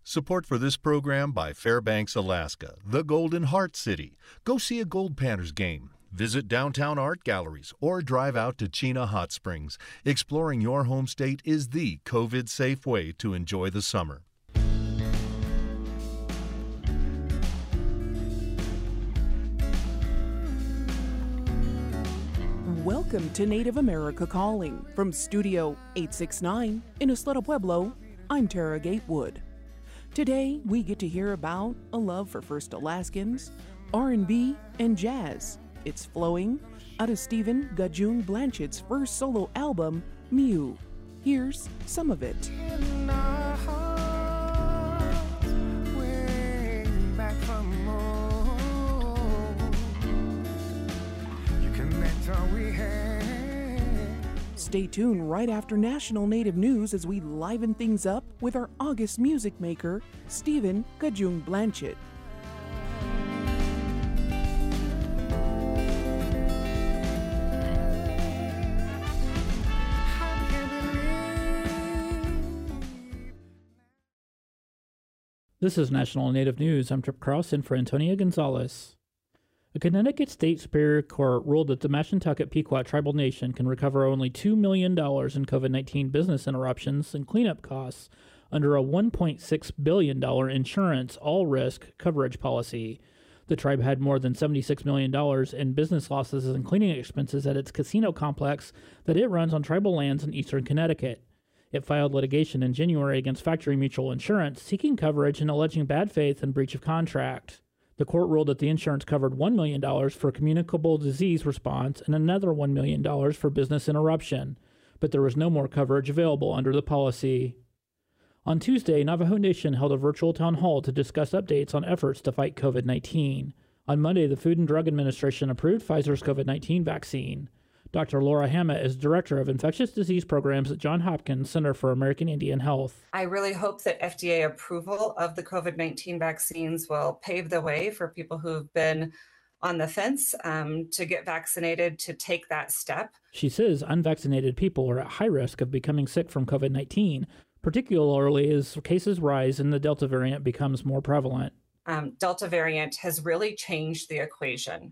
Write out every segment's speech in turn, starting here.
Support for this program by Fairbanks, Alaska, the Golden Heart City. Go see a Gold Panthers game. Visit downtown art galleries or drive out to Chena Hot Springs. Exploring your home state is the COVID-safe way to enjoy the summer. Welcome to Native America Calling. From Studio 869 in Isleta Pueblo, I'm Tara Gatewood. Today, we get to hear about a love for First Alaskans, R&B, and jazz. It's flowing out of Stephen Gajung Blanchett's first solo album, Miu. Here's some of it. Stay tuned right after National Native News as we liven things up with our August music maker, Stephen Gajung Blanchett. This is National Native News. I'm Trip Krause in for Antonia Gonzalez. A Connecticut State Superior Court ruled that the Mashantucket Pequot Tribal Nation can recover only $2 million in COVID-19 business interruptions and cleanup costs under a $1.6 billion insurance all-risk coverage policy. The tribe had more than $76 million in business losses and cleaning expenses at its casino complex that it runs on tribal lands in eastern Connecticut. It filed litigation in January against Factory Mutual Insurance, seeking coverage and alleging bad faith and breach of contract. The court ruled that the insurance covered $1 million for communicable disease response and another $1 million for business interruption, but there was no more coverage available under the policy. On Tuesday, Navajo Nation held a virtual town hall to discuss updates on efforts to fight COVID-19. On Monday, the Food and Drug Administration approved Pfizer's COVID-19 vaccine. Dr. Laura Hammett is Director of Infectious Disease Programs at Johns Hopkins Center for American Indian Health. I really hope that FDA approval of the COVID-19 vaccines will pave the way for people who've been on the fence to get vaccinated, to take that step. She says unvaccinated people are at high risk of becoming sick from COVID-19, particularly as cases rise and the Delta variant becomes more prevalent. Delta variant has really changed the equation.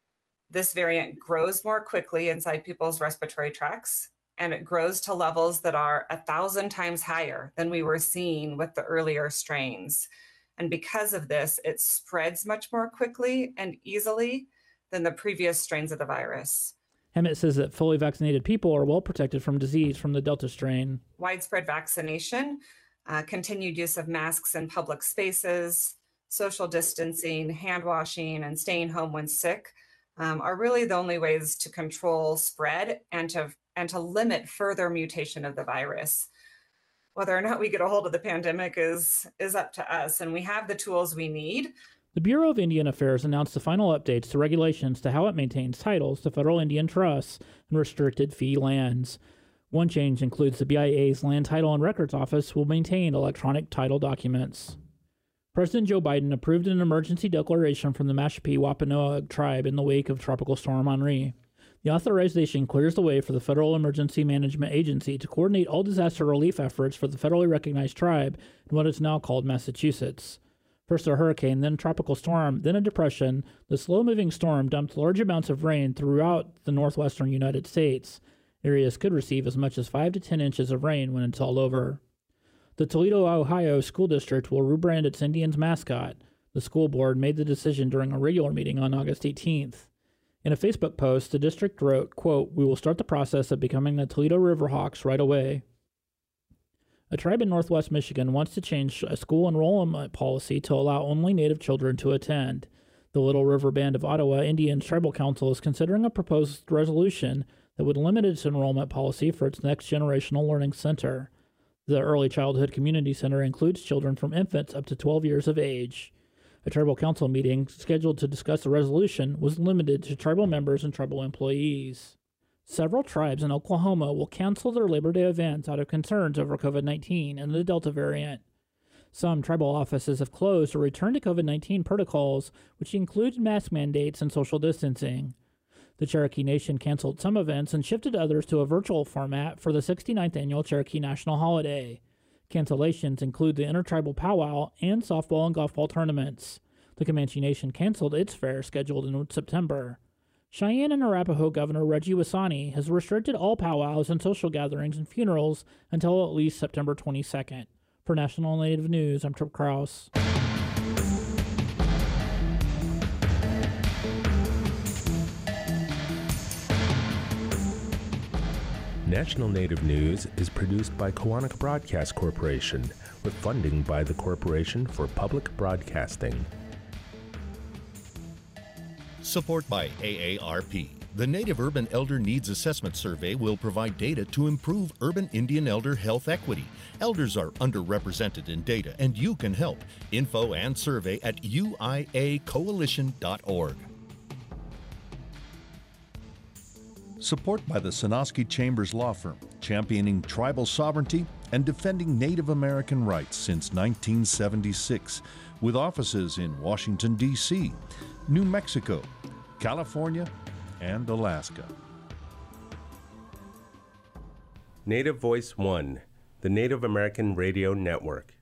This variant grows more quickly inside people's respiratory tracts, and it grows to levels that are 1,000 times higher than we were seeing with the earlier strains. And because of this, it spreads much more quickly and easily than the previous strains of the virus. Hammett says that fully vaccinated people are well protected from disease from the Delta strain. Widespread vaccination, continued use of masks in public spaces, social distancing, hand washing, and staying home when sick are really the only ways to control spread and to limit further mutation of the virus. Whether or not we get a hold of the pandemic is up to us, and we have the tools we need. The Bureau of Indian Affairs announced the final updates to regulations to how it maintains titles to federal Indian trusts and restricted fee lands. One change includes the BIA's Land Title and Records Office will maintain electronic title documents. President Joe Biden approved an emergency declaration from the Mashpee Wampanoag tribe in the wake of Tropical Storm Henri. The authorization clears the way for the Federal Emergency Management Agency to coordinate all disaster relief efforts for the federally recognized tribe in what is now called Massachusetts. First a hurricane, then a tropical storm, then a depression, the slow-moving storm dumped large amounts of rain throughout the northwestern United States. Areas could receive as much as 5 to 10 inches of rain when it's all over. The Toledo, Ohio School District will rebrand its Indians mascot. The school board made the decision during a regular meeting on August 18th. In a Facebook post, the district wrote, quote, "We will start the process of becoming the Toledo Riverhawks right away." A tribe in northwest Michigan wants to change a school enrollment policy to allow only Native children to attend. The Little River Band of Ottawa Indians Tribal Council is considering a proposed resolution that would limit its enrollment policy for its next generational learning center. The Early Childhood Community Center includes children from infants up to 12 years of age. A tribal council meeting scheduled to discuss the resolution was limited to tribal members and tribal employees. Several tribes in Oklahoma will cancel their Labor Day events out of concerns over COVID-19 and the Delta variant. Some tribal offices have closed or returned to COVID-19 protocols, which include mask mandates and social distancing. The Cherokee Nation canceled some events and shifted others to a virtual format for the 69th annual Cherokee National Holiday. Cancellations include the Intertribal Powwow and softball and golf ball tournaments. The Comanche Nation canceled its fair scheduled in September. Cheyenne and Arapaho Governor Reggie Wasani has restricted all powwows and social gatherings and funerals until at least September 22nd. For National Native News, I'm Trip Krause. National Native News is produced by Kawanak Broadcast Corporation with funding by the Corporation for Public Broadcasting. Support by AARP. The Native Urban Elder Needs Assessment Survey will provide data to improve urban Indian elder health equity. Elders are underrepresented in data, and you can help. Info and survey at uiacoalition.org. Support by the Sonosky Chambers Law Firm, championing tribal sovereignty and defending Native American rights since 1976, with offices in Washington, D.C., New Mexico, California, and Alaska. Native Voice One, the Native American Radio Network.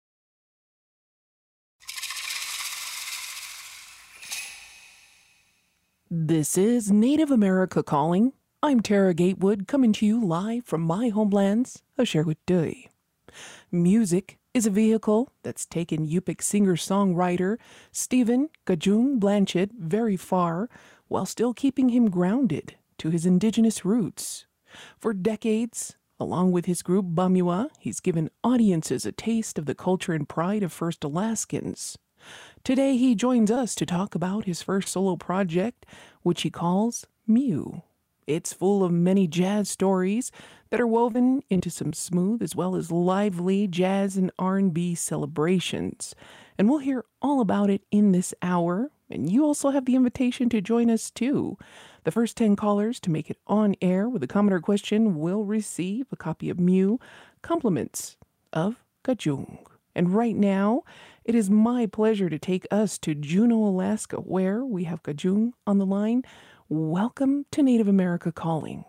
This is Native America Calling. I'm Tara Gatewood, coming to you live from my homelands, Sherwood-Dui. Music is a vehicle that's taken Yupik singer-songwriter Stephen Gajung Blanchett very far, while still keeping him grounded to his indigenous roots. For decades, along with his group Bamua, he's given audiences a taste of the culture and pride of First Alaskans. Today, he joins us to talk about his first solo project, which he calls Mew. It's full of many jazz stories that are woven into some smooth as well as lively jazz and R&B celebrations. And we'll hear all about it in this hour. And you also have the invitation to join us too. The first 10 callers to make it on air with a comment or question will receive a copy of Mew, compliments of Gajung. And right now, it is my pleasure to take us to Juneau, Alaska, where we have Gajung on the line. Welcome to Native America Calling.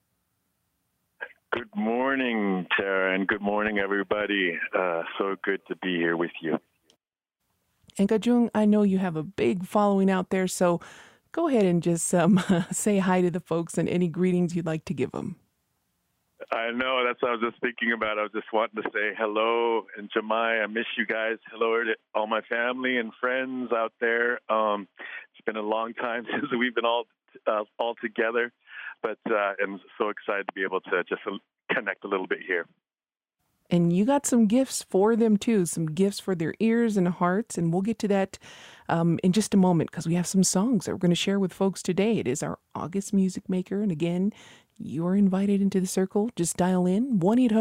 Good morning, Tara, and good morning, everybody. So good to be here with you. And Gajung, I know you have a big following out there, so go ahead and just say hi to the folks and any greetings you'd like to give them. I know, that's what I was just thinking about. I was just wanting to say hello, and Jemai, I miss you guys. Hello to all my family and friends out there. It's been a long time since we've been all together, but I'm so excited to be able to just connect a little bit here. And you got some gifts for them too, some gifts for their ears and hearts, and we'll get to that in just a moment because we have some songs that we're going to share with folks today. It is our August Music Maker, and again, you are invited into the circle. Just dial in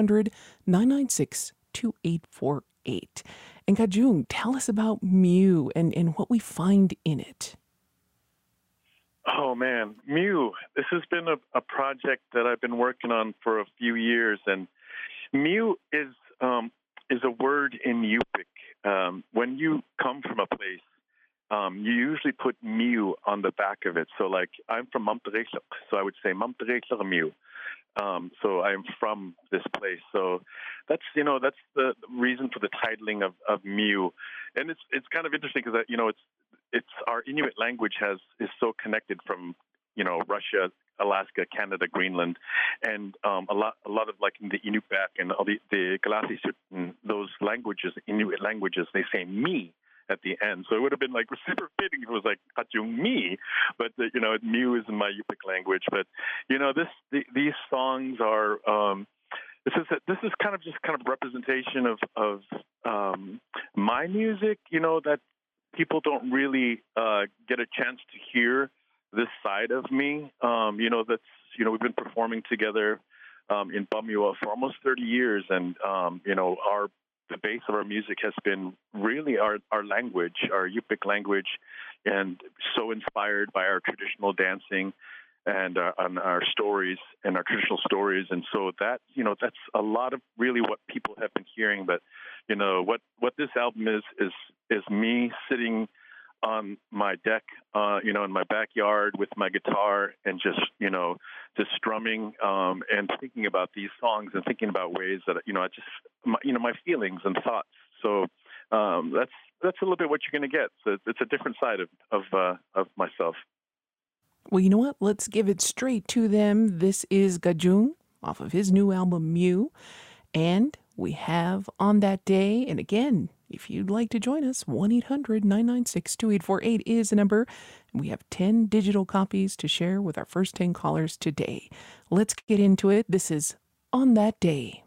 1-800-996-2848. And Gajung, tell us about Mew and what we find in it. Oh, man. Mew. This has been a project that I've been working on for a few years. And Mew is a word in Yupik. When you come from a place, you usually put Mew on the back of it. So, like, I'm from Mamterekluk, so I would say Mamterekluk Mew. So I'm from this place. So that's the reason for the titling of Mew. And it's kind of interesting because, it's our Inuit language is so connected from, Russia, Alaska, Canada, Greenland, and a lot of like in the Inupiaq and all the Galassi, those languages, Inuit languages, they say me at the end. So it would have been like super fitting if it was like Kachung me, but Mew is in my Yupik language. But these songs are this is kind of representation of my music. That people don't really get a chance to hear this side of me. We've been performing together in Bamua for almost 30 years, and the base of our music has been really our language, our Yupik language, and so inspired by our traditional dancing and our stories and our traditional stories. And so that, that's a lot of really what people have been hearing. But, what this album is me sitting on my deck, in my backyard with my guitar and just strumming and thinking about these songs and thinking about ways that, my feelings and thoughts. So that's a little bit what you're going to get. So it's a different side of myself. Well, you know what? Let's give it straight to them. This is Gajung off of his new album, Mew. And we have On That Day, and again, if you'd like to join us, 1-800-996-2848 is the number. And we have 10 digital copies to share with our first 10 callers today. Let's get into it. This is On That Day.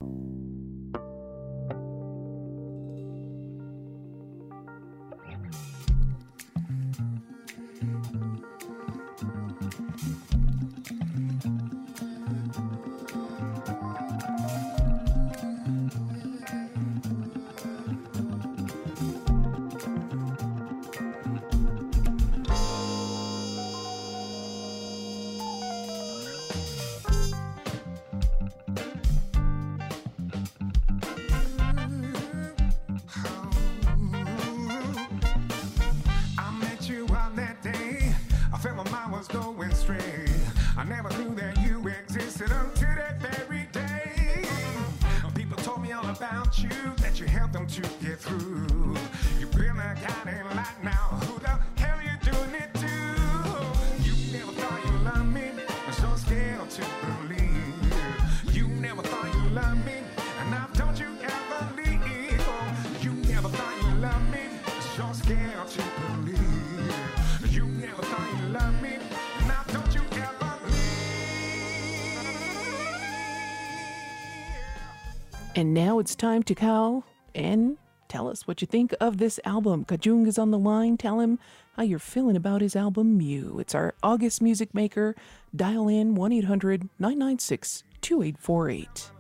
And now it's time to call and tell us what you think of this album. Gajung is on the line. Tell him how you're feeling about his album, Mew. It's our August Music Maker. Dial in 1-800-996-2848.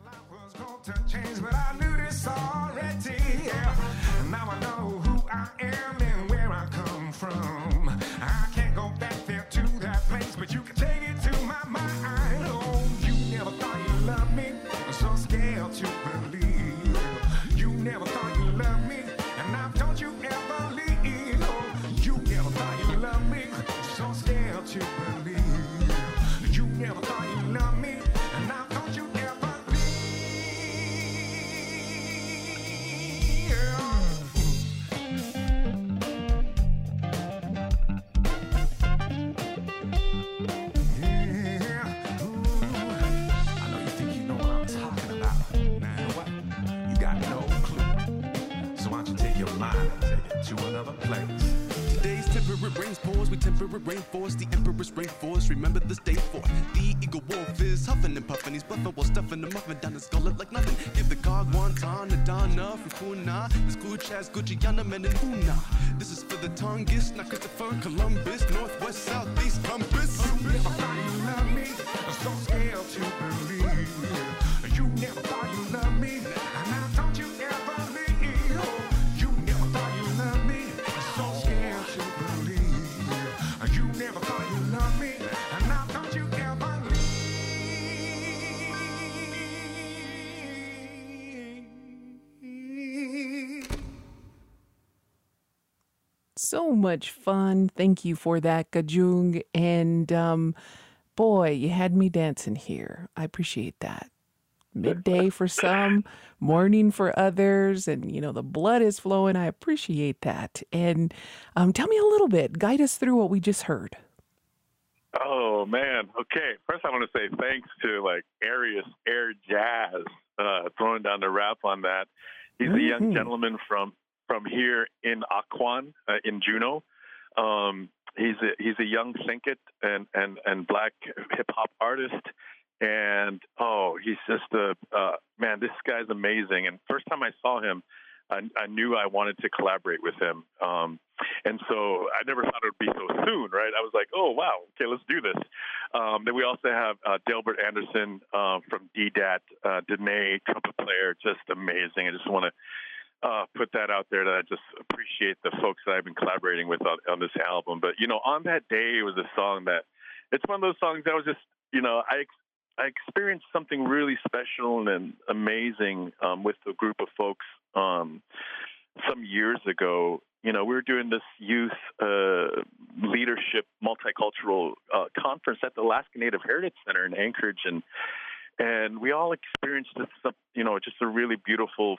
But you can take it to my mind. Oh, you never thought you loved me. I'm so scared to believe. You never thought you loved me. And now don't you ever leave. Oh, you never thought you loved me. I'm so scared to believe. You never thought you loved me. And now don't you ever to another place. Today's temperate rains pours, we temperate rainforest, the emperor's rainforest. Remember this day for the eagle wolf is huffing and puffing. He's bluffing while stuffing the muffin down his gullet like nothing. Give the cog wonton, the Donna from Kuna. This Guchaz, Gucciana, men and Una. This is for the Tongass, not Christopher Columbus, northwest, southeast, compass. You never thought you loved me. I'm so scared to believe. You never thought you loved me. And now don't you ever leave. You never thought you loved me. I'm so scared to believe. You never thought you loved me. And now don't you ever leave. So much fun. Thank you for that, Gajung. And boy, you had me dancing here. I appreciate that. Midday for some, morning for others, and the blood is flowing. I appreciate that. And tell me a little bit, guide us through what we just heard. Oh man, okay. First, I want to say thanks to Arius Air Jazz throwing down the rap on that. He's a young gentleman from here in Aquan, in Juneau. He's a young Thinkit and black hip hop artist. And, he's just man, this guy's amazing. And first time I saw him, I knew I wanted to collaborate with him. And so I never thought it would be so soon, right? I was like, oh, wow, okay, let's do this. Then we also have Delbert Anderson from DDAT, Dene, trumpet player, just amazing. I just want to put that out there that I just appreciate the folks that I've been collaborating with on this album. But, On That Day, it was a song that, it's one of those songs that was just, I experienced something really special and amazing with a group of folks some years ago. we were doing this youth leadership multicultural conference at the Alaska Native Heritage Center in Anchorage, and we all experienced just a really beautiful,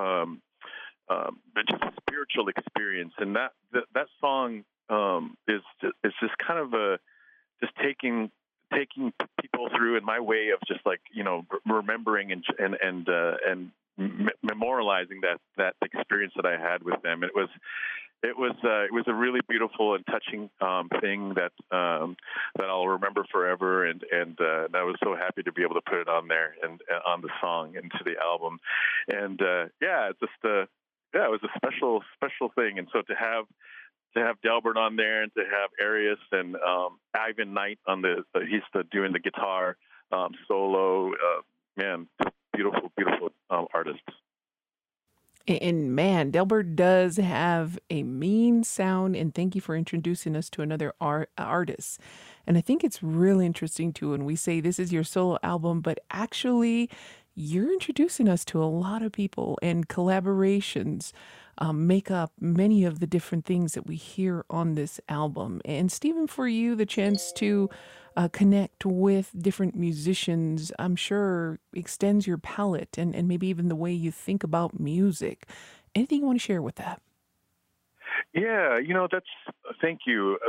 just a spiritual experience. And that song is just kind of just taking people through in my way of just like remembering and memorializing that experience that I had with them. It was a really beautiful and touching thing that I'll remember forever, and I was so happy to be able to put it on there and on the song into the album. And it was a special thing. And so to have Delbert on there, and to have Arius and Ivan Knight on he's doing the guitar solo. Man, beautiful artists. And man, Delbert does have a mean sound, and thank you for introducing us to another artist. And I think it's really interesting too when we say this is your solo album, but actually you're introducing us to a lot of people, and collaborations make up many of the different things that we hear on this album. And Stephen, for you, the chance to connect with different musicians, I'm sure extends your palette and maybe even the way you think about music. Anything you want to share with that? Yeah, thank you.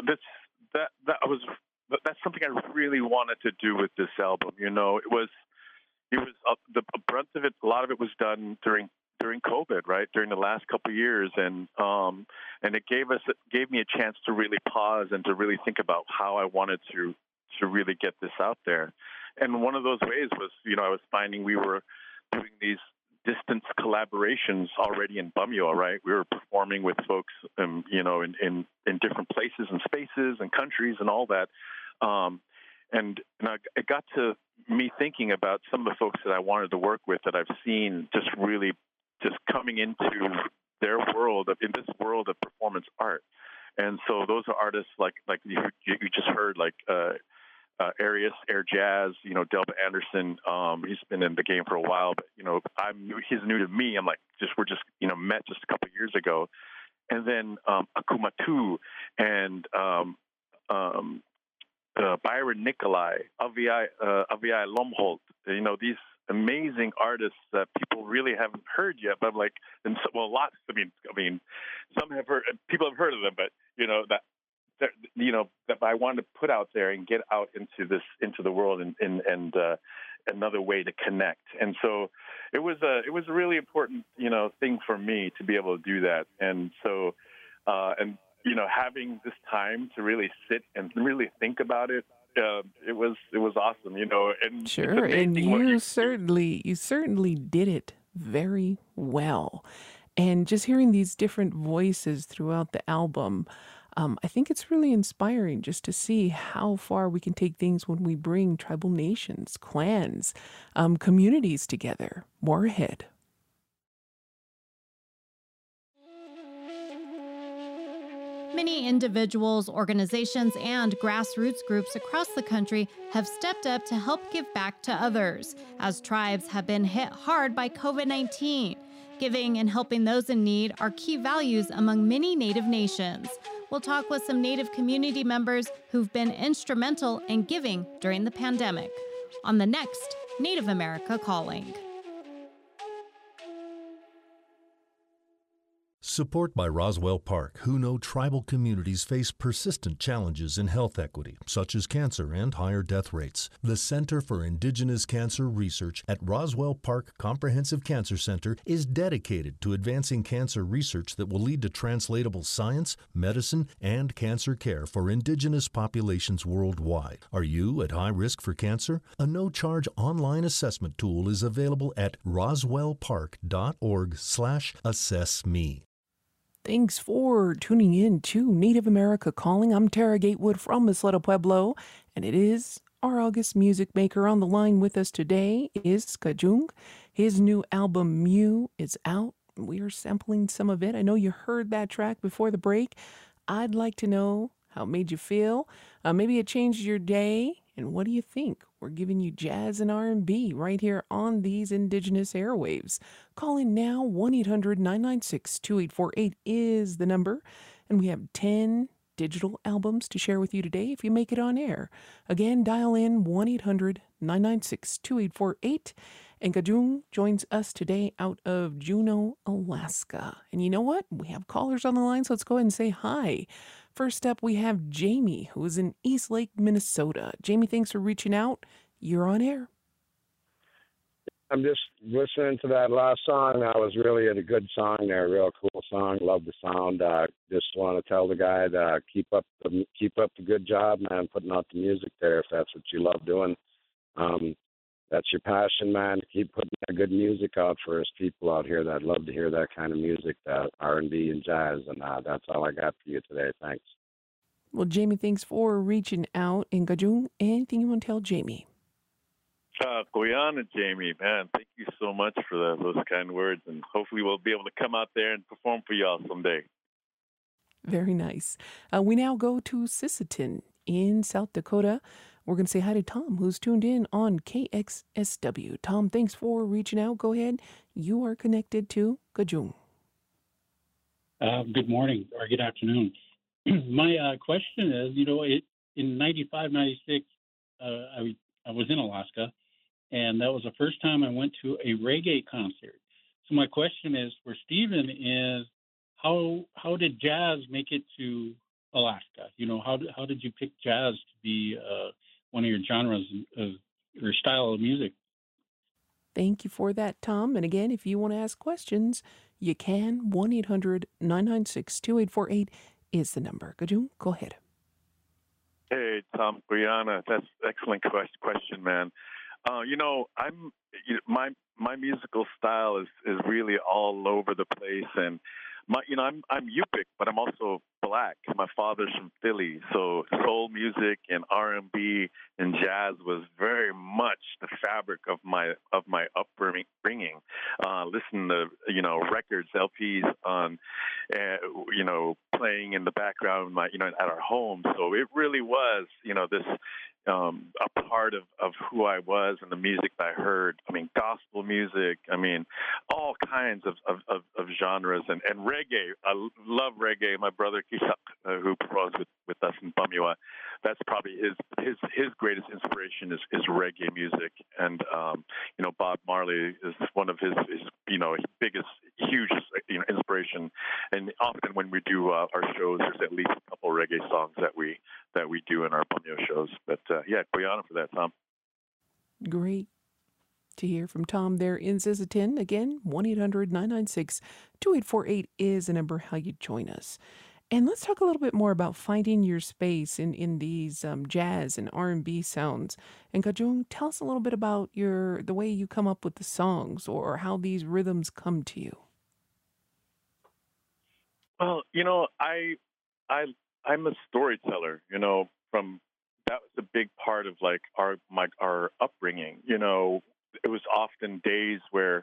That's something I really wanted to do with this album. It was the brunt of it. A lot of it was done during COVID, right? During the last couple of years, and it gave me a chance to really pause and to really think about how I wanted to really get this out there. And one of those ways was, I was finding we were doing these distance collaborations already in Bumyo, right? We were performing with folks, in different places and spaces and countries and all that. And it got to me thinking about some of the folks that I wanted to work with that I've seen just really just coming into their world, in this world of performance art. And so those are artists like you just heard, like Arius, Air Jazz, Delbert Anderson. He's been in the game for a while, but he's new to me. I'm like, we're just met just a couple of years ago. And then Akumatu and Byron Nikolai, Aviai Lomholt, these amazing artists that people really haven't heard yet. But I'm like, lots. I mean, some have heard. People have heard of them, but that I wanted to put out there and get out into the world and another way to connect. And so it was a really important thing for me to be able to do that. And so having this time to really sit and really think about it. It was awesome, and sure, and you certainly did it very well. And just hearing these different voices throughout the album, I think it's really inspiring just to see how far we can take things when we bring tribal nations, clans, communities together. More ahead. Many individuals, organizations, and grassroots groups across the country have stepped up to help give back to others, as tribes have been hit hard by COVID-19. Giving and helping those in need are key values among many Native nations. We'll talk with some Native community members who've been instrumental in giving during the pandemic on the next Native America Calling. Support by Roswell Park, who know tribal communities face persistent challenges in health equity, such as cancer and higher death rates. The Center for Indigenous Cancer Research at Roswell Park Comprehensive Cancer Center is dedicated to advancing cancer research that will lead to translatable science, medicine, and cancer care for Indigenous populations worldwide. Are you at high risk for cancer? A no-charge online assessment tool is available at roswellpark.org/assessme. Thanks for tuning in to Native America Calling. I'm Tara Gatewood from Isleta Pueblo, and it is our August music maker. On the line with us today is Kajung. His new album, Mew, is out. We are sampling some of it. I know you heard that track before the break. I'd like to know how it made you feel. Maybe it changed your day, And what do you think? We're giving you jazz and R&B right here on these indigenous airwaves. Call in now. 1-800-996-2848 is the number. And we have 10 digital albums to share with you today if you make it on air. Again, dial in 1-800-996-2848. And Kajung joins us today out of Juneau, Alaska. And you know what? We have callers on the line, so let's go ahead and say hi. First up, we have Jamie, who is in Eastlake, Minnesota. Jamie, thanks for reaching out. You're on air. I'm just listening to that last song. That was really a good song there, real cool song. Love the sound. Just want to tell the guy to keep up the good job, man, putting out the music there if that's what you love doing. That's your passion, man, to keep putting that good music out for us people out here that love to hear that kind of music, that R&B and jazz, and that's all I got for you today. Thanks. Well, Jamie, thanks for reaching out. And Kajung, anything you want to tell Jamie? Guyana, Jamie, man, thank you so much for those kind words, and hopefully we'll be able to come out there and perform for y'all someday. Very nice. We now go to Sisseton in South Dakota. We're going to say hi to Tom, who's tuned in on KXSW. Tom, thanks for reaching out. Go ahead. You are connected to Kajung. Good morning or good afternoon. My question is, in 95, 96, I was in Alaska, and that was the first time I went to a reggae concert. So my question is for Stephen is, how did jazz make it to Alaska? How did you pick jazz to be one of your genres or style of music? Thank you for that, Tom. And again, if you want to ask questions, you can. 1-800-996-2848 is the number. Kajung, go ahead. Hey, Tom, Brianna, that's an excellent question, man. My musical style is really all over the place, and I'm Yupik, but I'm also Black. My father's from Philly, so soul music and R&B and jazz was very much the fabric of my upbringing. Listen to records, LPs on, playing in the background, at our home. So it really was this. A part of who I was and the music that I heard. I mean, gospel music. I mean, all kinds of genres and reggae. I love reggae. My brother Kishak, who performs with us in Bamiwa, that's probably his greatest inspiration is reggae music. And Bob Marley is one of his biggest, huge inspiration. And often when we do our shows, there's at least a couple reggae songs that we do in our Bamiwa shows. But Guyana for that, Tom. Great to hear from Tom there in Sisseton. Again, 1-800-996-2848 is the number how you join us. And let's talk a little bit more about finding your space in these jazz and R&B sounds. And Kajung, tell us a little bit about the way you come up with the songs or how these rhythms come to you. Well, I'm a storyteller. That was a big part of like our upbringing. It was often days where,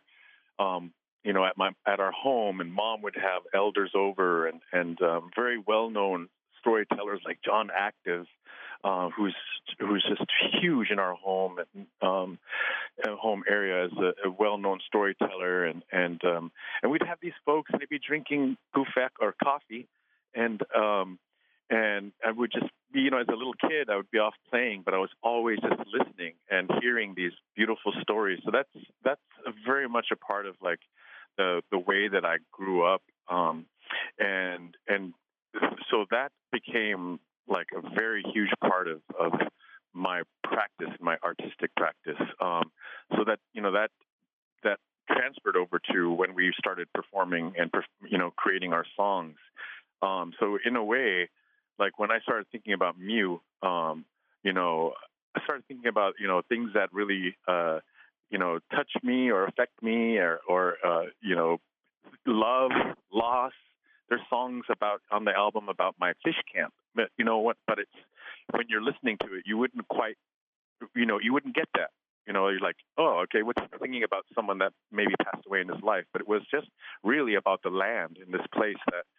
at our home, and Mom would have elders over and very well-known storytellers like John Active, who's just huge in our home area as a well-known storyteller, and we'd have these folks, and they'd be drinking gufek or coffee, and I would just be, as a little kid, I would be off playing, but I was always just listening and hearing these beautiful stories. So that's very much a part of like the way that I grew up, and so that became like a very huge part of my practice, my artistic practice. So that that transferred over to when we started performing and creating our songs. So in a way, like when I started thinking about Mew, I started thinking about things that really touch me or affect me or love, loss. There's songs on the album about my fish camp. But But it's when you're listening to it, you wouldn't quite, you wouldn't get that. You're like, oh, okay, what's thinking about someone that maybe passed away in his life? But it was just really about the land in this place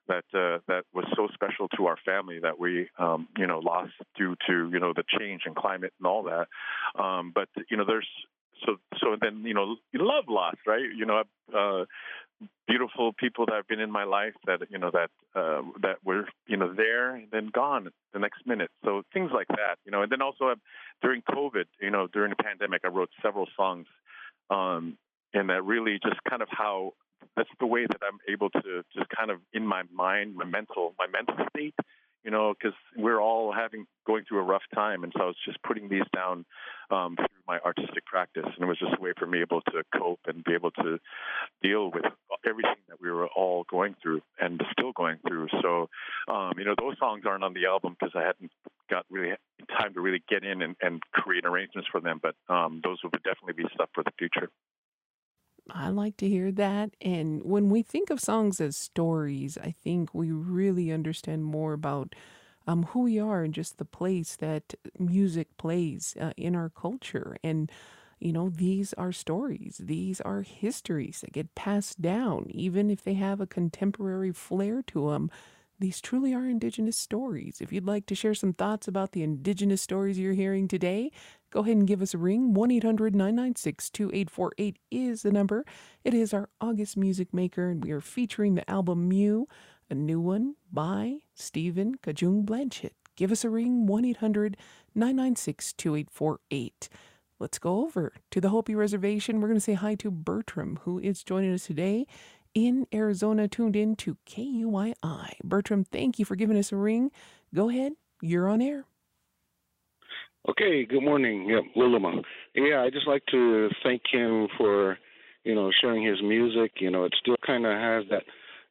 that was so special to our family that we lost due to the change in climate and all that. But there's so then love lost, right? Beautiful people that have been in my life that that were there and then gone the next minute. So things like that, and then also during COVID, during the pandemic, I wrote several songs, and that really just kind of how that's the way that I'm able to just kind of in my mind, my mental state, because we're all going through a rough time, and so I was just putting these down through my artistic practice, and it was just a way for me able to cope and be able to deal with everything that we were all going through and still going through. So, those songs aren't on the album because I hadn't got really time to really get in and create arrangements for them, but those would definitely be stuff for the future. I like to hear that. And when we think of songs as stories, I think we really understand more about who we are and just the place that music plays in our culture. And, these are stories. These are histories that get passed down, even if they have a contemporary flair to them. These truly are Indigenous stories. If you'd like to share some thoughts about the Indigenous stories you're hearing today, go ahead and give us a ring. 1-800-996-2848 is the number. It is our August Music Maker, and we are featuring the album Mew, a new one by Stephen Kajung Blanchett. Give us a ring, 1-800-996-2848. Let's go over to the Hopi Reservation. We're going to say hi to Bertram, who is joining us today in Arizona, tuned in to KUII. Bertram, thank you for giving us a ring. Go ahead. You're on air. Okay, good morning. Yeah, Willima. Yeah, I'd just like to thank him for, sharing his music. It still kind of has that,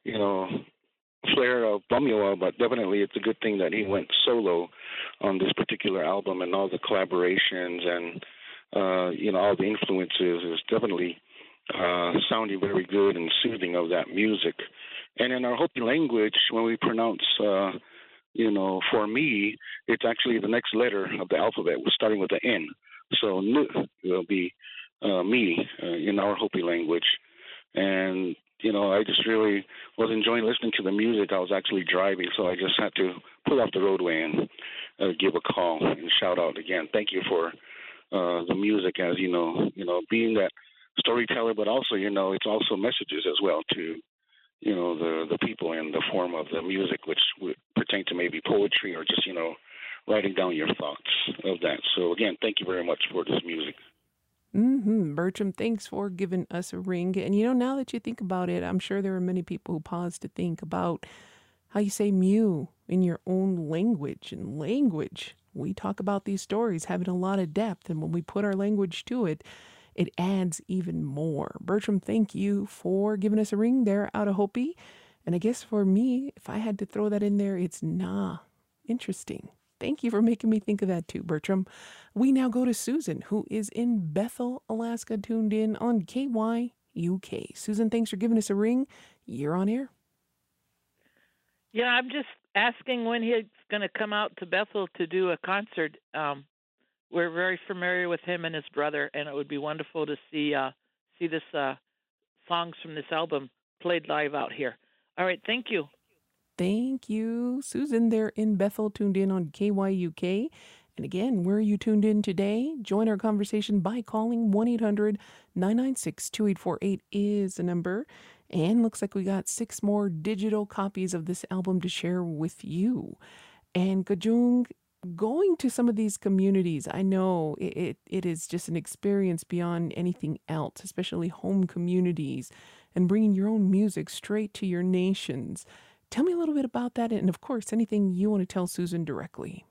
flair of Bumula, but definitely it's a good thing that he went solo on this particular album, and all the collaborations and, all the influences is definitely sounding very good and soothing of that music. And in our Hopi language, when we pronounce, for me, it's actually the next letter of the alphabet. We're starting with the N. So N will be me in our Hopi language. And, I just really was enjoying listening to the music. I was actually driving, so I just had to pull off the roadway and give a call and shout out again. Thank you for the music, as being that storyteller, but also, it's also messages as well to, the people in the form of the music, which would pertain to maybe poetry or just, writing down your thoughts of that. So again, thank you very much for this music. Bertram, thanks for giving us a ring. And, now that you think about it, I'm sure there are many people who pause to think about how you say Mew in your own language. And language, we talk about these stories having a lot of depth. And when we put our language to it, it adds even more. Bertram, thank you for giving us a ring there out of Hopi. And I guess for me, if I had to throw that in there, it's nah. Interesting. Thank you for making me think of that too, Bertram. We now go to Susan, who is in Bethel, Alaska, tuned in on KYUK. Susan, thanks for giving us a ring. You're on air. Yeah, I'm just asking when he's going to come out to Bethel to do a concert. We're very familiar with him and his brother, and it would be wonderful to see this songs from this album played live out here. All right, thank you. Thank you, Susan. They're in Bethel, tuned in on KYUK. And again, where are you tuned in today? Join our conversation by calling 1-800-996-2848 is the number. And looks like we got 6 more digital copies of this album to share with you. And Kajung, going to some of these communities, I know it is just an experience beyond anything else, especially home communities, and bringing your own music straight to your nations. Tell me a little bit about that, and of course, anything you want to tell Susan directly.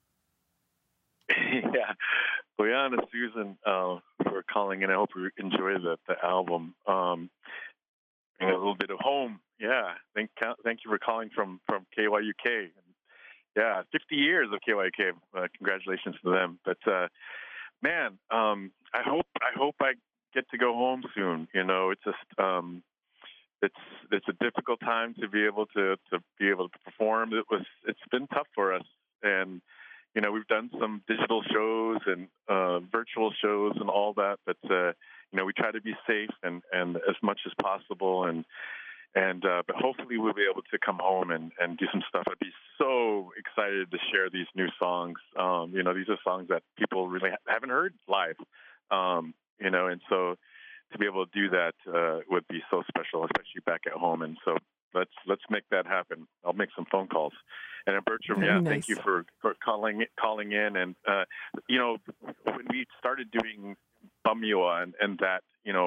Yeah, Goyana, Susan, for calling in. I hope you enjoy the album. And a little bit of home. Yeah, thank you for calling from KYUK. Yeah, 50 years of KYUK. Congratulations to them. But man, I hope I get to go home soon. It's just it's a difficult time to be able to perform. It's been tough for us, and we've done some digital shows and virtual shows and all that, but we try to be safe and as much as possible. And But hopefully we'll be able to come home and do some stuff. I'd be so excited to share these new songs. These are songs that people really haven't heard live, and so to be able to do that would be so special, especially back at home. And so let's make that happen. I'll make some phone calls. And Bertram, Very nice. Thank you for calling in. And when we started doing Bumyua and that,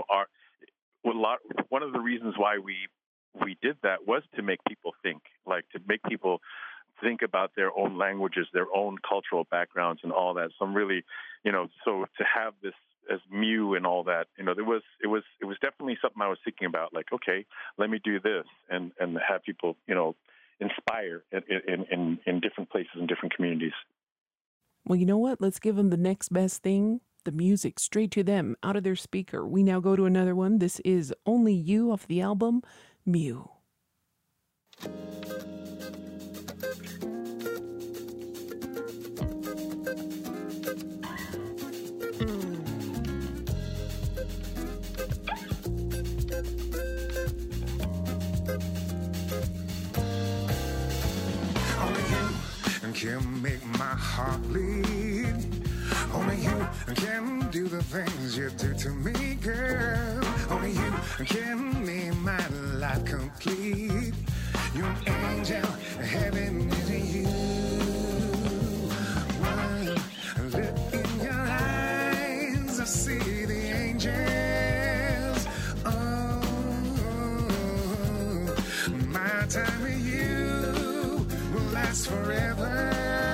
one of the reasons why we did that was to make people think, to make people think about their own languages, their own cultural backgrounds, and all that. So I'm really, so to have this as Mew and all that, it was definitely something I was thinking about. Okay, let me do this and have people, inspire in different places and different communities. Well, you know what? Let's give them the next best thing. The music straight to them, out of their speaker. We now go to another one. This is Only You off the album Mew. Can make my heart bleed. Only you can do the things you do to me, girl. Only you can make my life complete. You're an angel, heaven is in you. One look in your eyes, I see the angels. Oh, my time with you will last forever.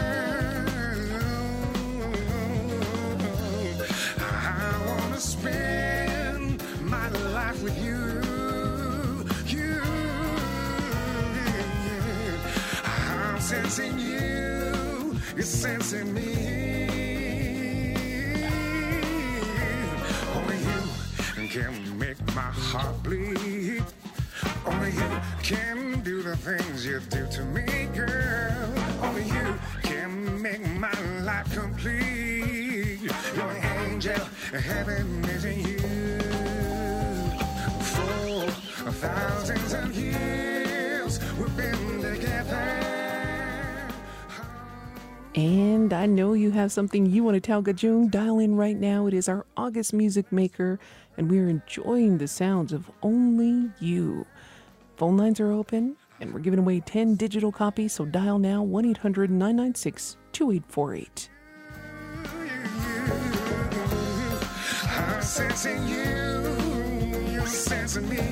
Spend my life with you. I'm sensing you, you're sensing me. Only you can make my heart bleed. Only you can do the things you do to me, girl. Only you can make my life complete. You're an angel, heaven is in you. For thousands of years we've been together. And I know you have something you want to tell Gajung. Dial in right now. It is our August Music Maker, and we're enjoying the sounds of Only You. Phone lines are open, and we're giving away 10 digital copies, so dial now 1-800-996-2848. I'm sensing you, you're sensing me.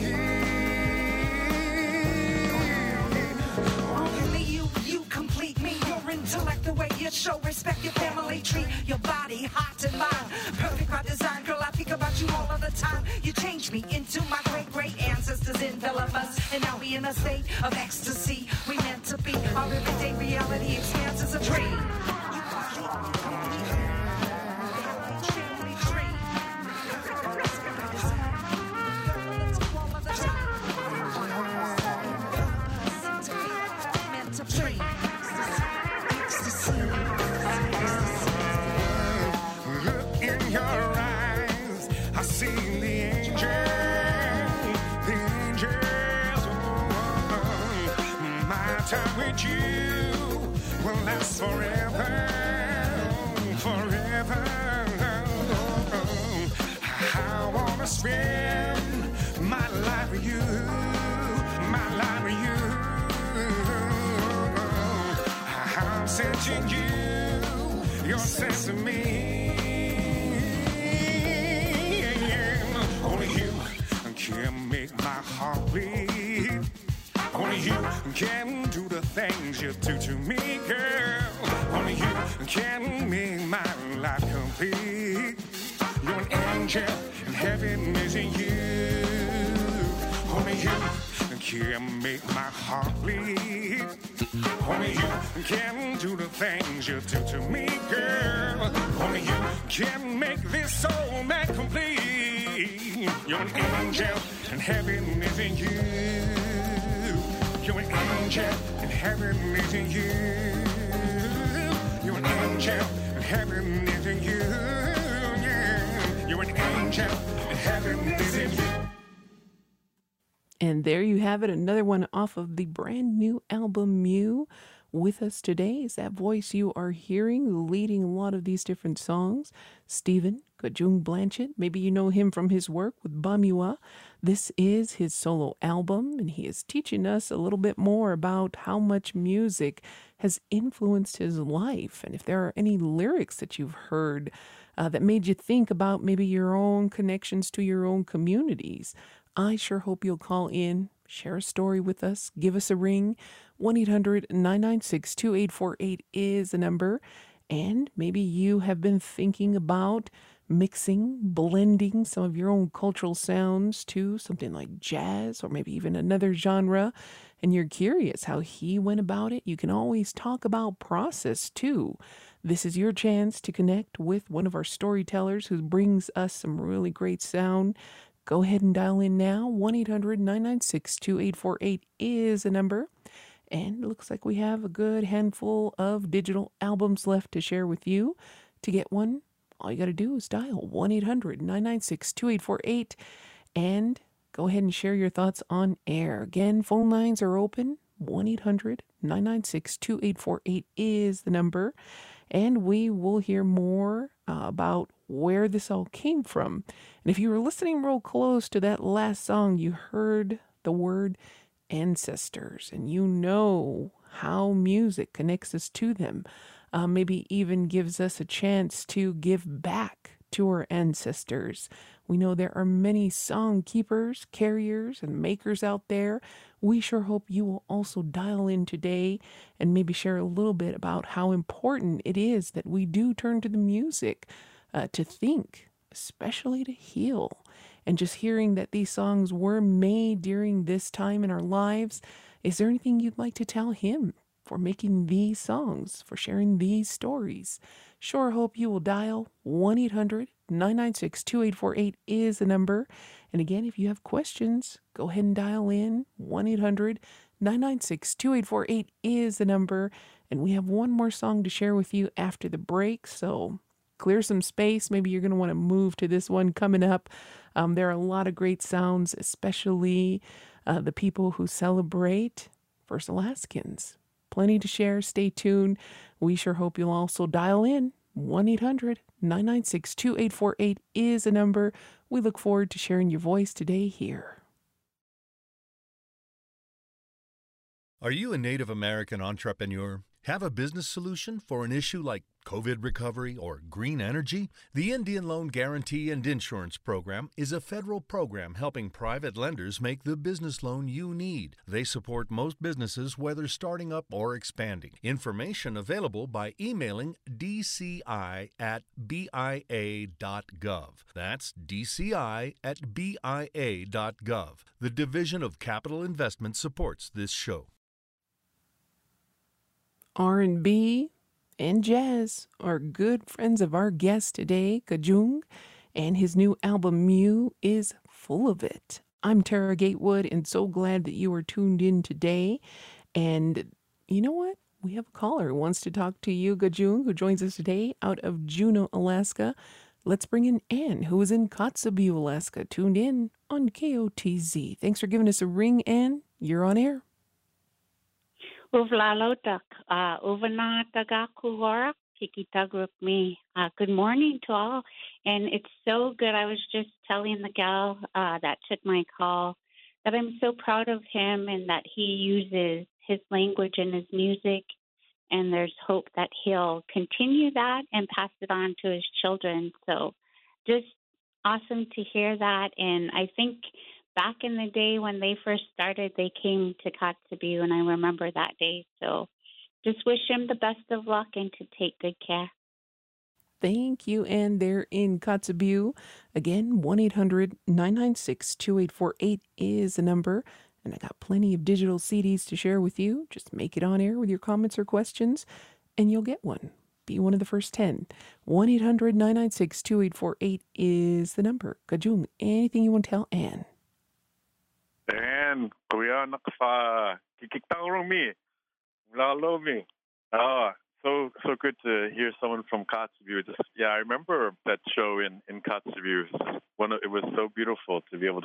Only you complete me. Your intellect, the way you show respect, your family tree, your body, heart and mind. Perfect by design, girl, I think about you all of the time. You changed me into my great ancestors envelop us, and now we in a state of ecstasy. We meant to be, our everyday reality expanse is a dream. Look in your eyes, I see the angels. My time with you will last forever. I wanna spend my life with you, I'm sensing you, you're sensing me. Only you can make my heart bleed. Only you can do the things you do to me, girl. Only you can make my life complete. You're an angel, and heaven is in you. Only you can make my heart bleed. Only you can do the things you do to me, girl. Only you can make this soul man complete. You're an angel, and heaven is in you. You're an angel, and heaven is in you. You're an angel, and heaven is in you. Yeah. You're an angel, and heaven is in you. And there you have it, another one off of the brand new album Mew. With us today is that voice you are hearing, leading a lot of these different songs, Stephen Kajung Blanchett. Maybe you know him from his work with Bamua. This is his solo album, and he is teaching us a little bit more about how much music has influenced his life, and if there are any lyrics that you've heard that made you think about maybe your own connections to your own communities. I sure hope you'll call in, share a story with us, give us a ring. 1-800-996-2848 is the number. And maybe you have been thinking about mixing, blending some of your own cultural sounds to something like jazz or maybe even another genre, and you're curious how he went about it. You can always talk about process too. This is your chance to connect with one of our storytellers who brings us some really great sound. Go ahead and dial in now. 1-800-996-2848 is the number. And it looks like we have a good handful of digital albums left to share with you. To get one, all you got to do is dial 1-800-996-2848 and go ahead and share your thoughts on air. Again, phone lines are open. 1-800-996-2848 is the number. And we will hear more about where this all came from. And if you were listening real close to that last song, you heard the word ancestors, and you know how music connects us to them. Maybe even gives us a chance to give back to our ancestors. We know there are many song keepers, carriers, and makers out there. We sure hope you will also dial in today and maybe share a little bit about how important it is that we do turn to the music to think, especially to heal. And just hearing that these songs were made during this time in our lives, is there anything you'd like to tell him for making these songs, for sharing these stories? Sure hope you will dial 1-800-996-2848 is the number. And again, if you have questions, go ahead and dial in. 1-800-996-2848 is the number. And we have one more song to share with you after the break, so clear some space. Maybe you're going to want to move to this one coming up. There are a lot of great sounds, especially the people who celebrate First Alaskans. Plenty to share. Stay tuned. We sure hope you'll also dial in. 1-800-996-2848 is the number. We look forward to sharing your voice today here. Are you a Native American entrepreneur? Have a business solution for an issue like COVID recovery or green energy? The Indian Loan Guarantee and Insurance Program is a federal program helping private lenders make the business loan you need. They support most businesses, whether starting up or expanding. Information available by emailing dci@bia.gov. That's dci@bia.gov. The Division of Capital Investment supports this show. R&B and jazz are good friends of our guest today, Kajung, and his new album Mew is full of it. I'm Tara Gatewood, and so glad that you are tuned in today. And you know what? We have a caller who wants to talk to you, Kajung, who joins us today out of Juneau, Alaska. Let's bring in Ann, who is in Kotzebue, Alaska, tuned in on KOTZ. Thanks for giving us a ring, Ann. You're on air. Good morning to all, and it's so good. I was just telling the gal that took my call that I'm so proud of him and that he uses his language in his music, and there's hope that he'll continue that and pass it on to his children. So just awesome to hear that, and I think back in the day when they first started, they came to Kotzebue, and I remember that day. So just wish him the best of luck and to take good care. Thank you, and they're in Kotzebue. Again, 1-800-996-2848 is the number, and I got plenty of digital CDs to share with you. Just make it on air with your comments or questions, and you'll get one. Be one of the first 10. 1-800-996-2848 is the number. Kajung, anything you want to tell Ann? And kuya nakfa kikiktarumi lalomi. So good to hear someone from Kotzebue. I remember that show in Kotzebue. It was so beautiful to be able to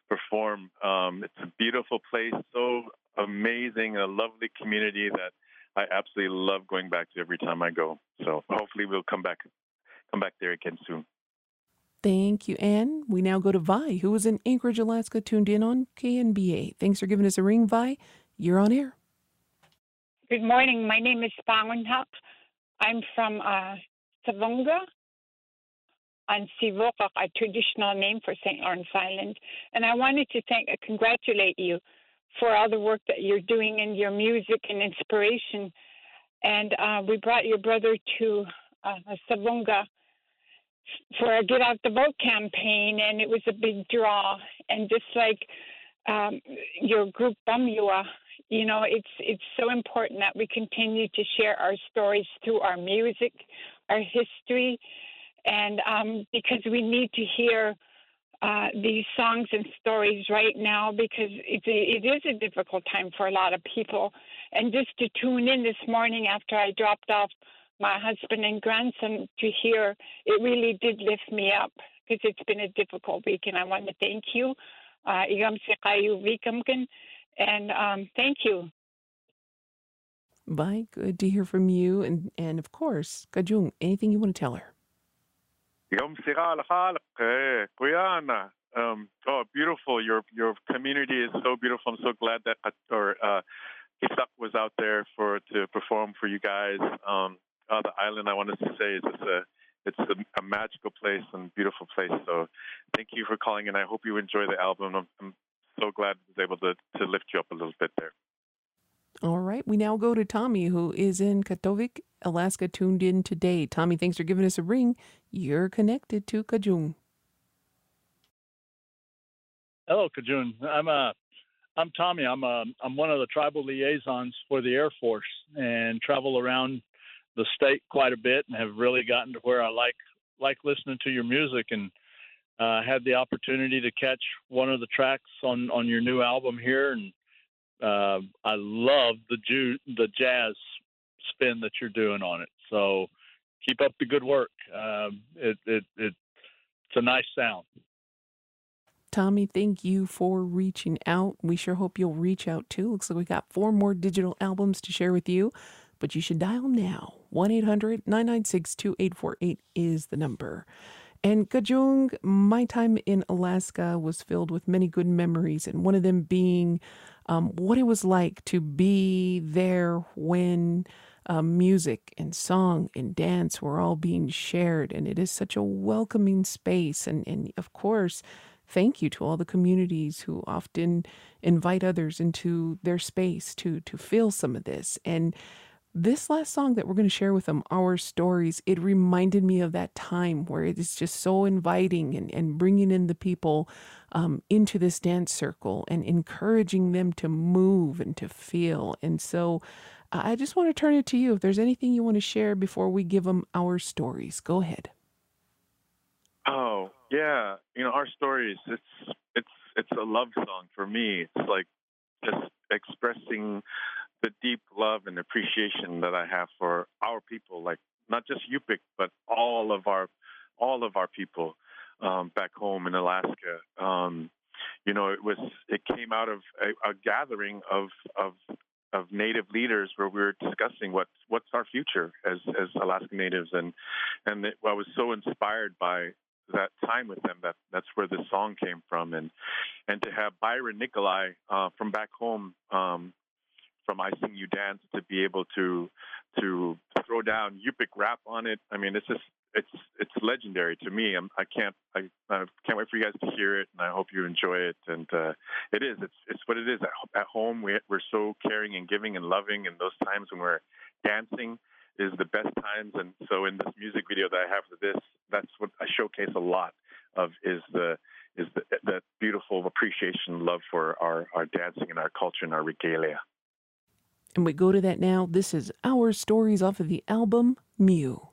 perform. It's a beautiful place, so amazing, a lovely community that I absolutely love going back to every time I go. So hopefully we'll come back there again soon. Thank you, Ann. We now go to Vi, who is in Anchorage, Alaska, tuned in on KNBA. Thanks for giving us a ring, Vi. You're on air. Good morning. My name is Pangunhak. I'm from Savunga on Sivokak, a traditional name for St. Lawrence Island. And I wanted to congratulate you for all the work that you're doing in your music and inspiration. And we brought your brother to Savunga for a Get Out the Vote campaign, and it was a big draw. And just like your group Bamyua, it's so important that we continue to share our stories through our music, our history, and because we need to hear these songs and stories right now, because it is a difficult time for a lot of people. And just to tune in this morning after I dropped off my husband and grandson to hear, it really did lift me up, because it's been a difficult week. And I want to thank you. And thank you. Bye. Good to hear from you. And of course, Kajung, anything you want to tell her? Oh, beautiful. Your community is so beautiful. I'm so glad that Isak was out there to perform for you guys. The island, I wanted to say, it's a magical place and beautiful place. So thank you for calling, and I hope you enjoy the album. I'm so glad I was able to lift you up a little bit there. All right. We now go to Tommy, who is in Katovik, Alaska, tuned in today. Tommy, thanks for giving us a ring. You're connected to Kajung. Hello, Kajung. I'm Tommy. I'm one of the tribal liaisons for the Air Force and travel around the state quite a bit, and have really gotten to where I like listening to your music, and had the opportunity to catch one of the tracks on your new album here, and I love the jazz spin that you're doing on it. So keep up the good work. It's a nice sound. Tommy, thank you for reaching out. We sure hope you'll reach out too. Looks like we got 4 more digital albums to share with you, but you should dial now. 1-800-996-2848 is the number. And Kajung, my time in Alaska was filled with many good memories, and one of them being what it was like to be there when music and song and dance were all being shared. And it is such a welcoming space. And of course, thank you to all the communities who often invite others into their space to feel some of this. And this last song that we're going to share with them, Our Stories, it reminded me of that time where it is just so inviting and bringing in the people into this dance circle and encouraging them to move and to feel. And so I just want to turn it to you. If there's anything you want to share before we give them Our Stories, go ahead. Oh, yeah. Our Stories, it's a love song for me. It's like just expressing the deep love and appreciation that I have for our people, like not just Yupik, but all of our people back home in Alaska. It came out of a gathering of Native leaders where we were discussing what's our future as Alaska Natives, and I was so inspired by that time with them. That's where this song came from, and to have Byron Nikolai from back home. From I Sing You Dance to be able to throw down Yupik rap on it. I mean, it's legendary to me. I can't wait for you guys to hear it, and I hope you enjoy it. And it's what it is at home. We're so caring and giving and loving, and those times when we're dancing is the best times. And so in this music video that I have for this, that's what I showcase a lot of is that beautiful appreciation, love for our dancing and our culture and our regalia. And we go to that now. This is Our Stories off of the album Mew.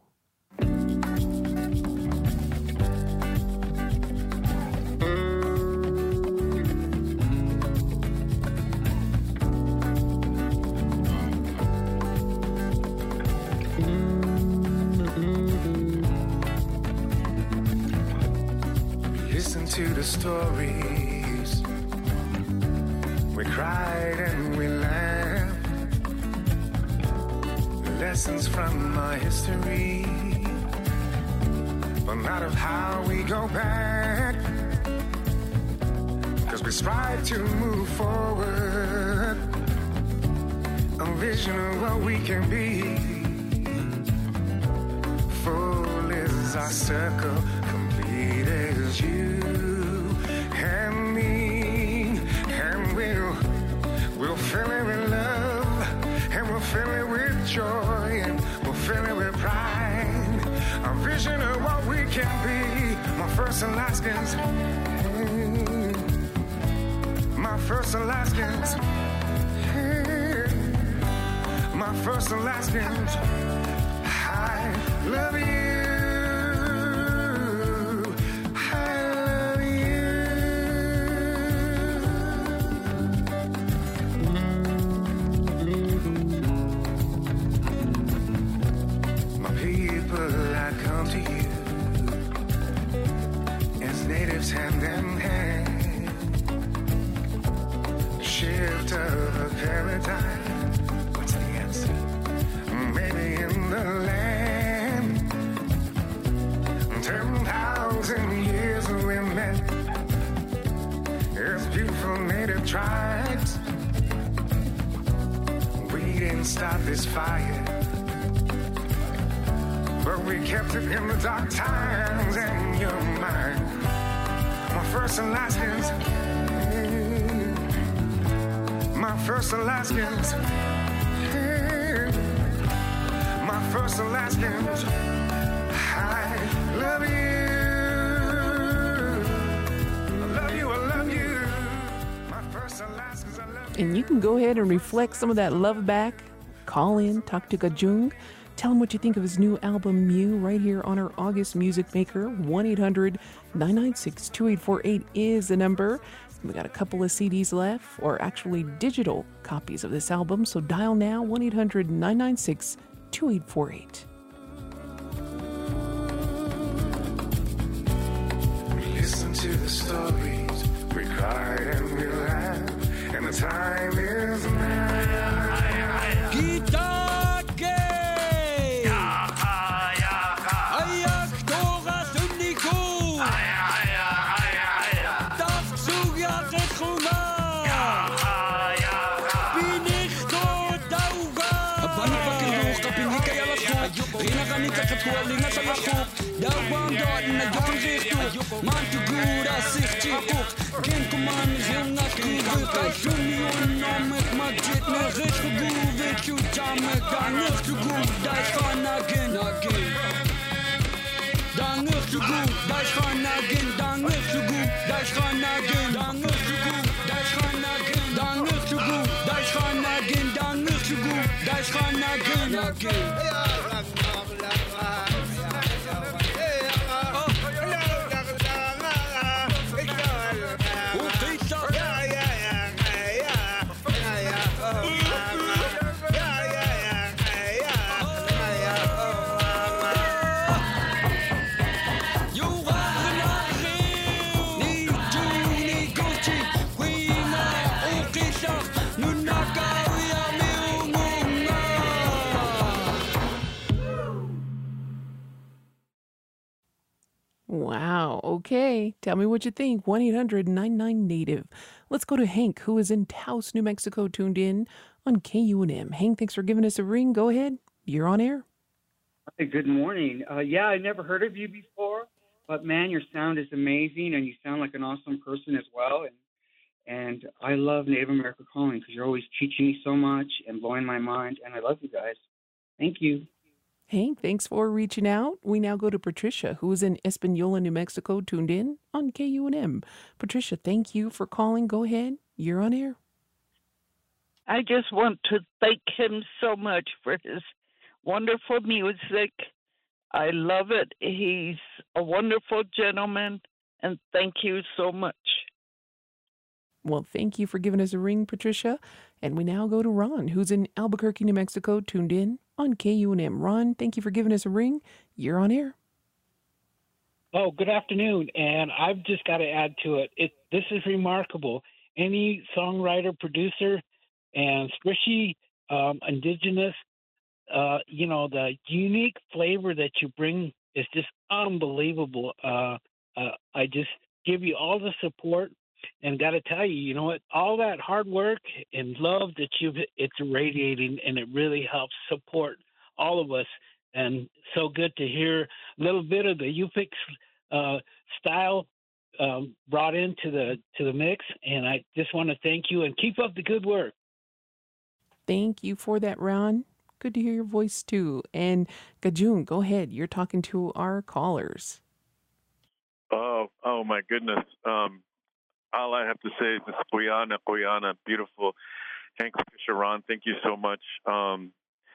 Listen to the stories cried and we laughed. Lessons from our history, but not of how we go back. 'Cause we strive to move forward, a vision of what we can be. Full is our circle, complete is you and me, and we'll fill it with love, and we'll fill it with joy, and we'll fill it with pride. A vision of what we can be. My first Alaskans, my first Alaskans, my first Alaskans. I love you. Hand in hand, shift of a paradigm. What's the answer? Maybe in the land. 10,000 years we met as beautiful native tribes. We didn't start this fire, but we kept it in the dark times, and you're mine. My first Alaskans, my first Alaskans, my first Alaskans. I love you, I love you, I love you. My first Alaskans, I love you. And you can go ahead and reflect some of that love back. Call in, talk to Kajung. Tell him what you think of his new album, Mew, right here on our August Music Maker. 1-800-996-2848 is the number. We got a couple of CDs left, or actually digital copies of this album, so dial now, 1-800-996-2848. Listen to the stories, we cry and we laugh, and the time is now. Wow. Okay. Tell me what you think. 1-800-99-NATIVE. Let's go to Hank, who is in Taos, New Mexico, tuned in on KUNM. Hank, thanks for giving us a ring. Go ahead. You're on air. Hi, good morning. Yeah, I never heard of you before, but man, your sound is amazing, and you sound like an awesome person as well. And I love Native America Calling because you're always teaching me so much and blowing my mind, and I love you guys. Thank you. Hank, thanks for reaching out. We now go to Patricia, who is in Espanola, New Mexico, tuned in on KUNM. Patricia, thank you for calling. Go ahead. You're on air. I just want to thank him so much for his wonderful music. I love it. He's a wonderful gentleman, and thank you so much. Well, thank you for giving us a ring, Patricia. And we now go to Ron, who's in Albuquerque, New Mexico, tuned in on KUNM. Ron, thank you for giving us a ring. You're on air. Oh, good afternoon. And I've just got to add to it. This is remarkable. any songwriter, producer, and especially indigenous, the unique flavor that you bring is just unbelievable. I just give you all the support, and got to tell you, you know what? All that hard work and love that it's radiating, and it really helps support all of us. And so good to hear a little bit of the UPIC style brought into the mix. And I just want to thank you and keep up the good work. Thank you for that, Ron. Good to hear your voice too. And Gajun, go ahead. You're talking to our callers. Oh my goodness. All I have to say is this Quyana, beautiful. Hank Fisher, Ron, thank you so much. I'm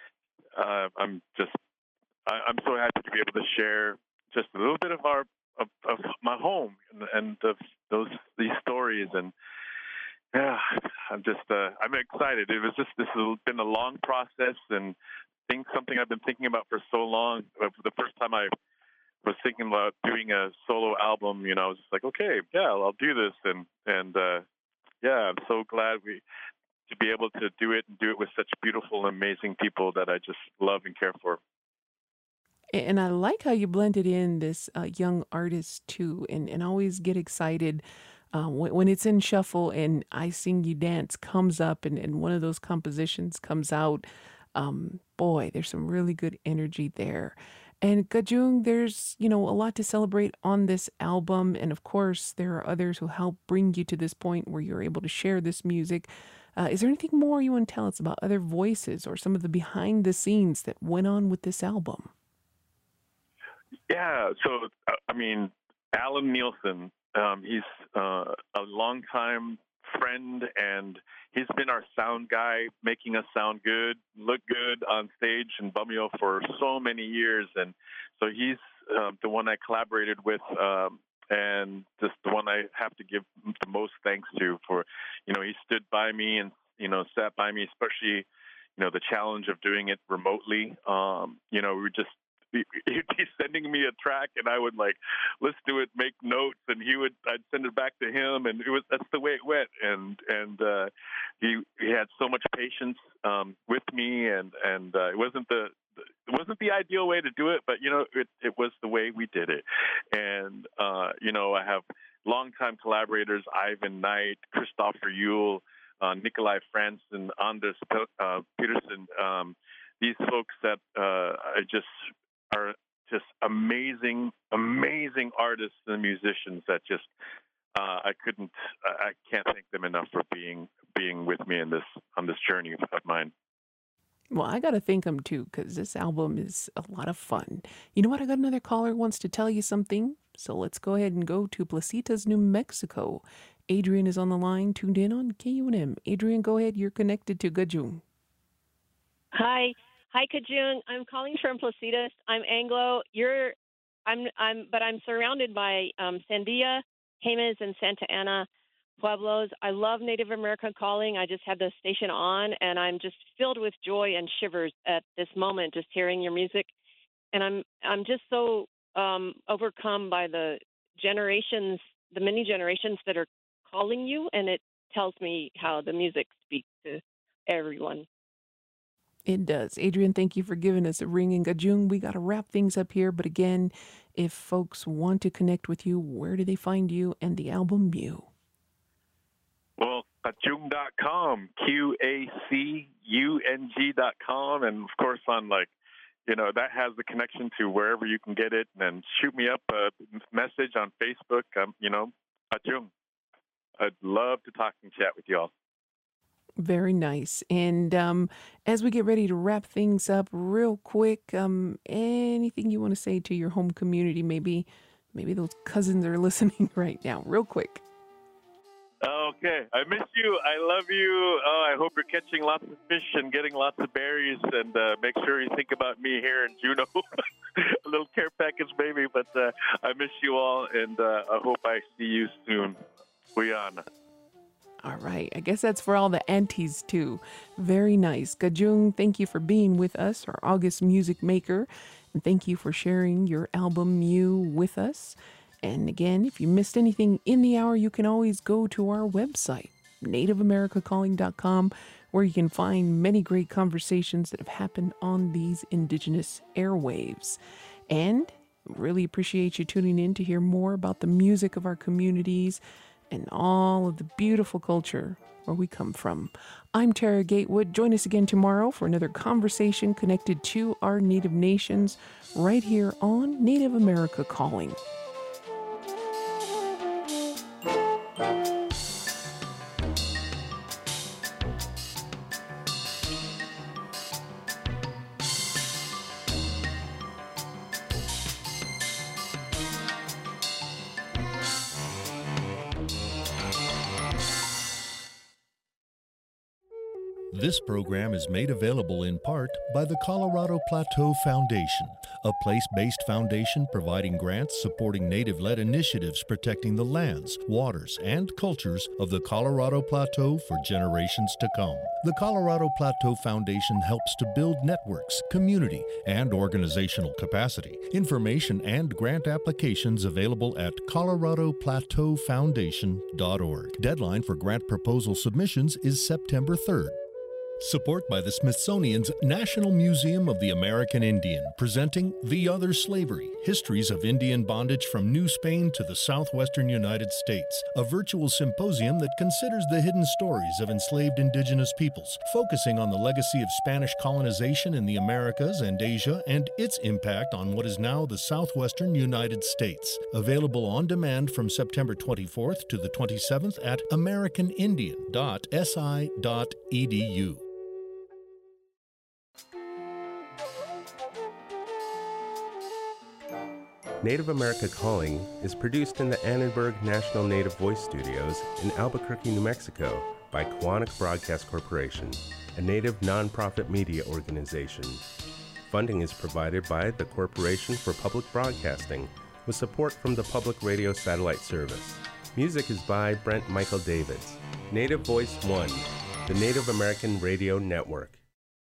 so happy to be able to share just a little bit of my home and of these stories. And yeah, I'm excited. This has been a long process and something I've been thinking about for so long. The first time I was thinking about doing a solo album, I was just like, okay, yeah, I'll do this. And I'm so glad to be able to do it and do it with such beautiful, amazing people that I just love and care for. And I like how you blended in this young artist too, and always get excited when it's in shuffle and I Sing You Dance comes up and one of those compositions comes out. Boy, there's some really good energy there. And Gajung, there's, a lot to celebrate on this album. And of course, there are others who help bring you to this point where you're able to share this music. Is there anything more you want to tell us about other voices or some of the behind the scenes that went on with this album? Yeah, so, Alan Nielsen, he's a longtime friend, and he's been our sound guy, making us sound good, look good on stage in Bumio for so many years. And so he's the one I collaborated with, and just the one I have to give the most thanks to for, he stood by me and, sat by me, especially, the challenge of doing it remotely. He'd be sending me a track, and I would listen to it, make notes, and I'd send it back to him, and that's the way it went. And he had so much patience with me, and it wasn't the ideal way to do it, but it was the way we did it. And I have longtime collaborators: Ivan Knight, Christopher Yule, Nikolai Franz, and Anders Peterson. These folks that are just amazing artists and musicians that just I can't thank them enough for being with me on this journey of mine. Well, I got to thank them too, because this album is a lot of fun. You know what? I got another caller who wants to tell you something. So let's go ahead and go to Placitas, New Mexico. Adrian is on the line, tuned in on KUNM. Adrian, go ahead. You're connected to Gajung. Hi, Kajun. I'm calling from Placitas. I'm Anglo. But I'm surrounded by Sandia, Jemez, and Santa Ana Pueblos. I love Native American Calling. I just had the station on, and I'm just filled with joy and shivers at this moment, just hearing your music. And I'm just so overcome by the many generations that are calling you, and it tells me how the music speaks to everyone. It does. Adrian, thank you for giving us a ring. And Gajung, we got to wrap things up here. But again, if folks want to connect with you, where do they find you and the album Mew? Well, Gajung.com, QACUNG.com. And of course on that has the connection to wherever you can get it. And then shoot me up a message on Facebook. Gajung. I'd love to talk and chat with you all. Very nice. And as we get ready to wrap things up real quick, anything you want to say to your home community? Maybe those cousins are listening right now, real quick. Okay. I miss you. I love you. Oh, I hope you're catching lots of fish and getting lots of berries, and make sure you think about me here in Juneau. A little care package, maybe, but I miss you all, and I hope I see you soon. Guyana. All right. I guess that's for all the aunties, too. Very nice. Gajung, thank you for being with us, our August music maker. And thank you for sharing your album, Mew, with us. And again, if you missed anything in the hour, you can always go to our website, NativeAmericaCalling.com, where you can find many great conversations that have happened on these indigenous airwaves. And really appreciate you tuning in to hear more about the music of our communities and all of the beautiful culture where we come from. I'm Tara Gatewood. Join us again tomorrow for another conversation connected to our Native nations right here on Native America Calling. This program is made available in part by the Colorado Plateau Foundation, a place-based foundation providing grants supporting Native-led initiatives protecting the lands, waters, and cultures of the Colorado Plateau for generations to come. The Colorado Plateau Foundation helps to build networks, community, and organizational capacity. Information and grant applications available at coloradoplateaufoundation.org. Deadline for grant proposal submissions is September 3rd. Support by the Smithsonian's National Museum of the American Indian, presenting The Other Slavery, Histories of Indian Bondage from New Spain to the Southwestern United States, a virtual symposium that considers the hidden stories of enslaved indigenous peoples, focusing on the legacy of Spanish colonization in the Americas and Asia and its impact on what is now the Southwestern United States. Available on demand from September 24th to the 27th at americanindian.si.edu. Native America Calling is produced in the Annenberg National Native Voice Studios in Albuquerque, New Mexico by Koahnic Broadcast Corporation, a Native nonprofit media organization. Funding is provided by the Corporation for Public Broadcasting with support from the Public Radio Satellite Service. Music is by Brent Michael Davids. Native Voice One, the Native American Radio Network.